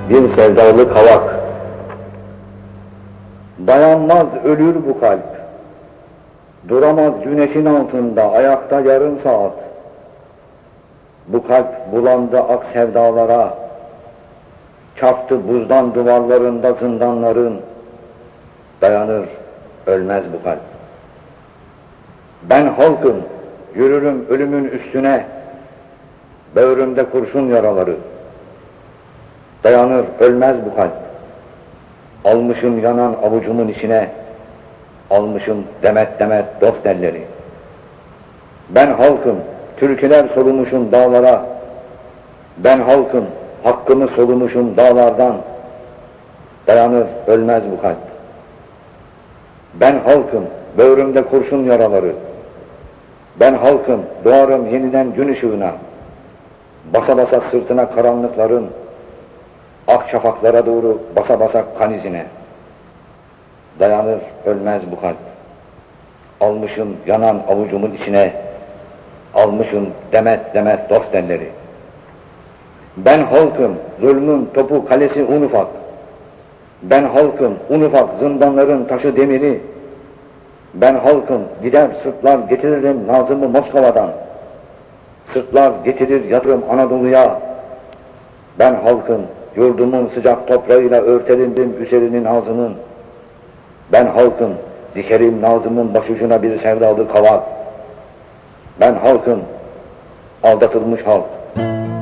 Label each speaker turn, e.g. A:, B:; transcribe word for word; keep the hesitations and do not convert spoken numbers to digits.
A: bir sevdalı kavak. Dayanmaz ölür bu kalp, duramaz güneşin altında ayakta yarım saat. Bu kalp bulandı ak sevdalara, çarptı buzdan duvarlarında zindanların. Dayanır, ölmez bu kalp. Ben halkım, yürürüm ölümün üstüne, böğrümde kurşun yaraları. Dayanır, ölmez bu kalp. Almışım yanan avucumun içine, almışım demet demet dost elleri. Ben halkım, türküler solumuşum dağlara, ben halkım, hakkımı solumuşum dağlardan. Dayanır, ölmez bu kalp. Ben halkım, böğrümde kurşun yaraları. Ben halkım, doğarım yeniden gün ışığına. Basa basa sırtına karanlıkların, ak şafaklara doğru basa basa kan izine. Dayanır, ölmez bu kalp. Almışım yanan avucumun içine, almışım demet demet dost elleri. Ben halkım, zulmün topu kalesi un ufak. Ben halkım, un ufak zindanların taşı demiri. Ben halkım, gider sırtlar getiririm Nazım'ı Moskova'dan. Sırtlar getirir yatırım Anadolu'ya. Ben halkım, yurdumun sıcak toprağıyla örtelim üzerinin ağzının. Ben halkım, dikerim Nazım'ın başucuna bir sevdalı kavak. Ben halkım, aldatılmış halk.